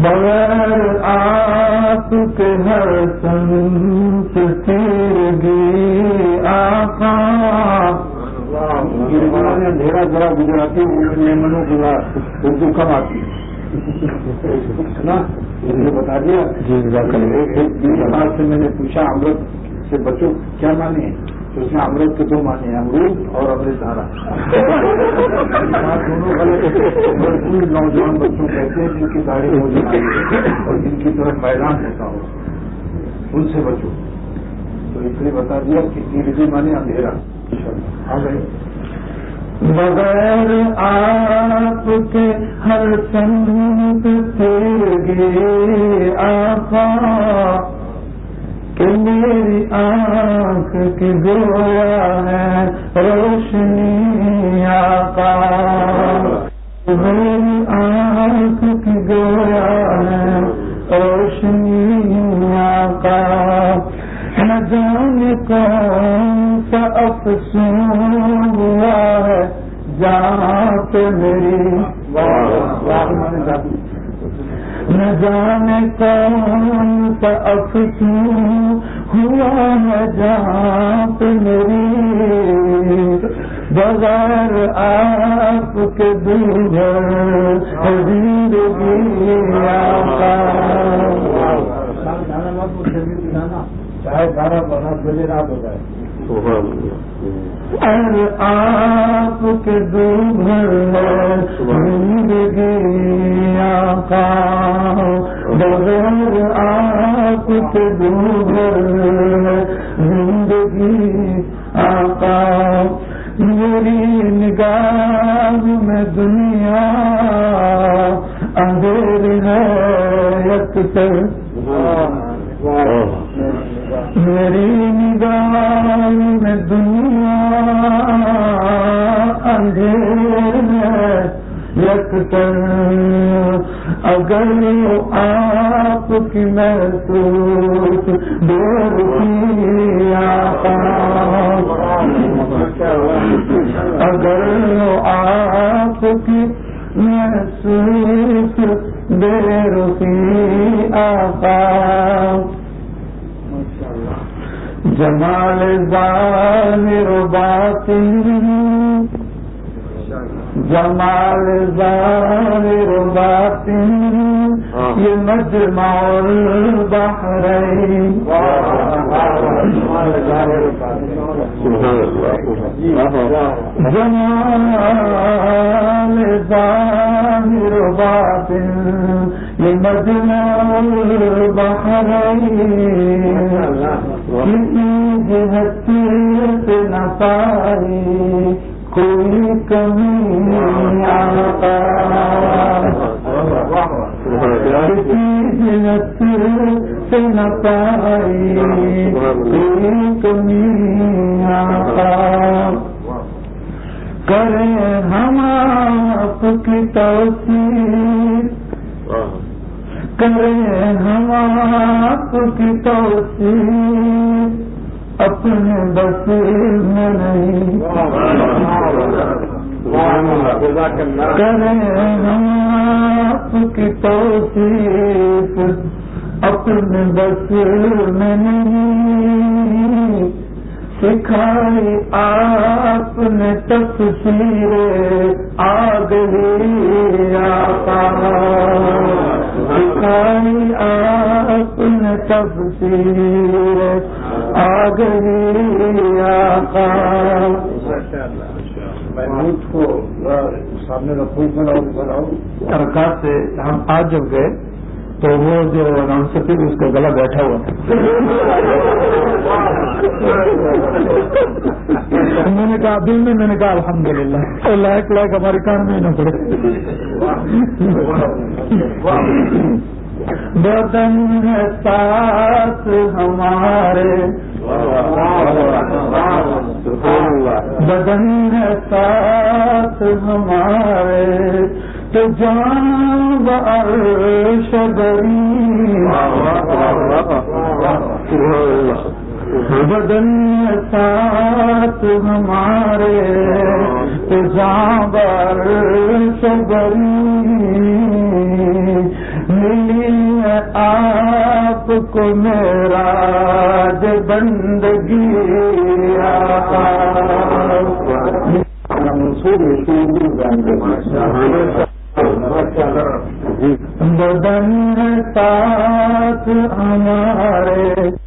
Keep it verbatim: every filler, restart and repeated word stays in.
بغیر آپ کے ہر سمت تیرگی آقا. اندھیرا ذرا گجراتی میمنوں کی اردو کم آتی نا یہ بتا دیا. ایک جماعت سے میں نے پوچھا امرت سے بچوں کیا مانے ہیں تو اس میں امرت کے دو مانے ہیں امرود اور امرت دھارا. دونوں غلط. نوجوان بچوں کہتے ہیں جن کی داڑھی موجود ہے اور جن کی طرف میدان ہوتا ہو ان سے بچوں. تو اس لیے بتا دیا کہ تیرگی مانے اندھیرا. آ گئی. بغیر آپ کے ہر سمت تیرگی آقا کہ میری آنکھ کی گویا ہے روشنی آقا. میری آنکھ کی گویا ہے روشنی آقا. نہ جانے کون سا افسون ہوا ہے جہاں پہ میری نہ جانے کون سا افسون ہوا ہے جہاں پہ میری بغیر آپ کے دیگر زندگی آقا. چاہے بارہ بارہ بجے رات ہو جائے. ارے آپ کے دوبھر زندگی آقا. بغیر آپ کے دوبھر زندگی آقا. میری نگاہ میں دنیا اندھیری ہے یکسر. میری نگاہ میں دنیا اندھیر ہے یکسر. اگر آپ کی محسوس بے آقا. اگر آپ کی محسوس بے رخی آقا. جمال ظاہر و باطن جمال ظاہر و باطن یہ مجمع البحرین. جمال ظاہر و باطن یہ مجمع البحرین. کسی جہت سے نہ پائی کوئی کمی آقا. کسی جہت سے نہ پائی کوئی کمی آقا. کریں ہم آپ کی توصیف کریں ہم آپ کی توصیف اپنے بس میں نہیں. کریں ہم آپ کی توصیف اپنے بس میں نہیں. سکھائی آپ نے تفسیر آگہی آقا. سکھائی آپ نے تفسیر آگہی آقا. محمود کو سامنے رکھو بناؤ. ارکات سے ہم آج جب گئے تو وہ جو اناؤنسر تھی اس کا گلا بیٹھا ہوا تھا. میں نے کہا دل میں میں نے کہا الحمدللہ لائق لائق ہمارے کان میں نہ پڑے. بدن ہے ساتھ ہمارے بدن ہے ساتھ ہمارے تو جان عرش بری. بدن ساتھ ہمارے تو جان عرش بری. ملی کو معراج بندگی بدن ساتھ ہمارے